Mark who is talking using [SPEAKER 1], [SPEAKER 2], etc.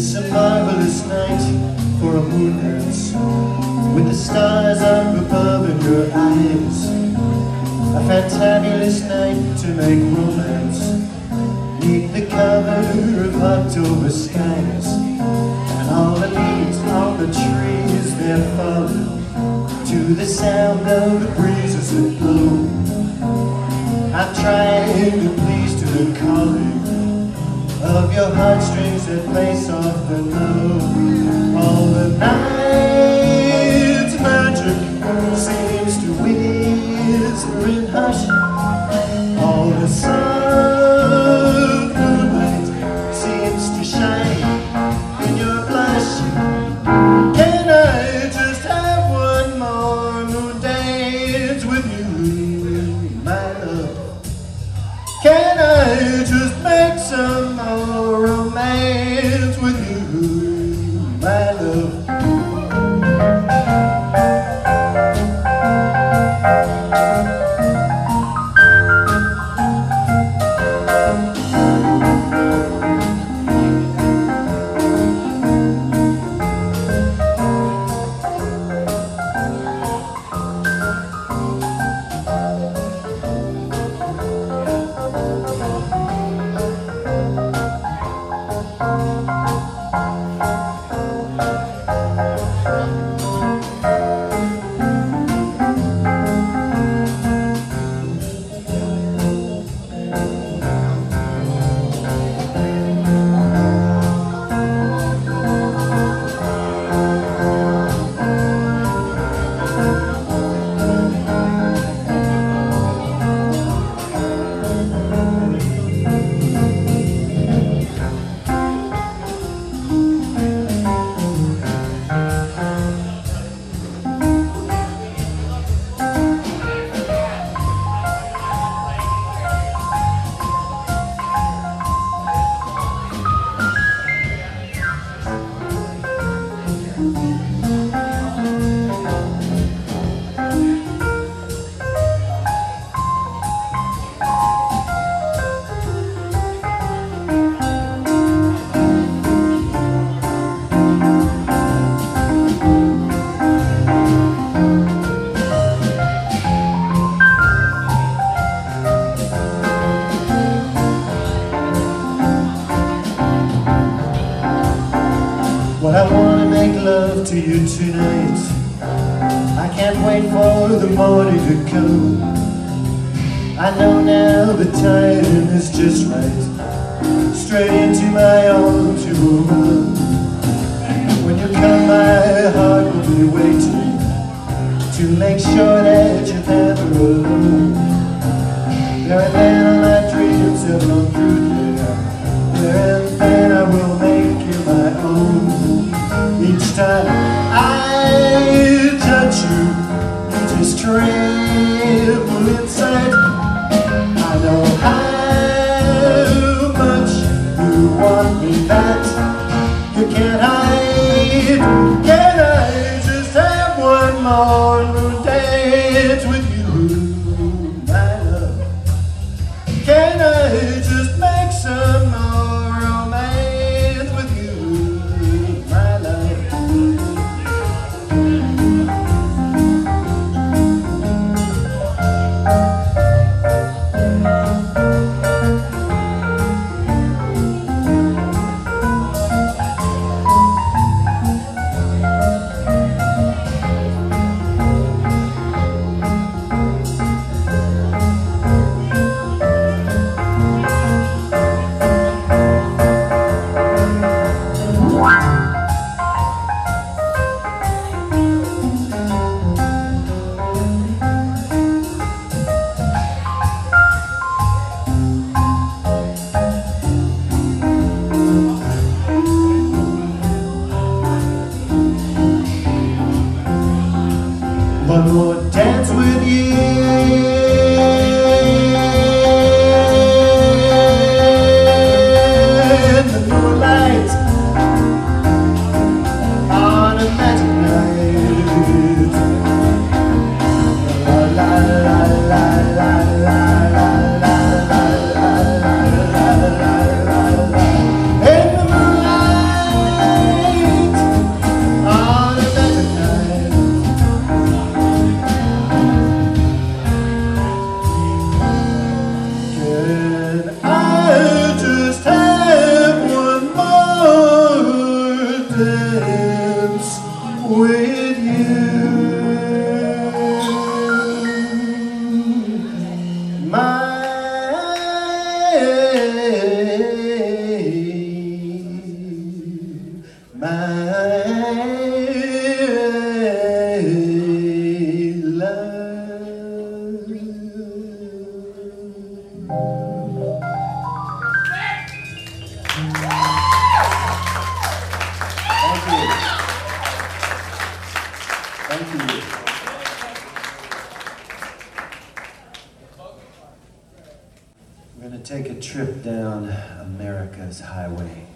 [SPEAKER 1] It's a marvelous night for a moon dance, with the stars up above in your eyes. A fantabulous night to make romance, neath the cover of October skies. And all the leaves on the trees, they're falling to the sound of the breezes that blow. I'm trying to please to the calling of your heartstrings that play soft and low. All the night's magic seems to whisper in hush. All the soft moonlight seems to shine in your blush. Can I just have one more moon dance with you, my love? Can I just make some more romance with you, my love? Well, I want to make love to you tonight. I can't wait for the morning to come. I know now the time is just right. Straight into my arms you will run. When you come, my heart will be waiting to make sure that you're never alone. There and then all my dreams have gone through there. There and then I will make you my own. Each time I touch you, you just tremble inside. I know how much you want me, that you can't hide. Can I just have one more moon dance with you, my love? Can I just make some more romance with you, my love? One more dance with you in the moonlight on a magic night. La la la la la la la la la la la la la la. In the moonlight. We're gonna take a trip down America's highway.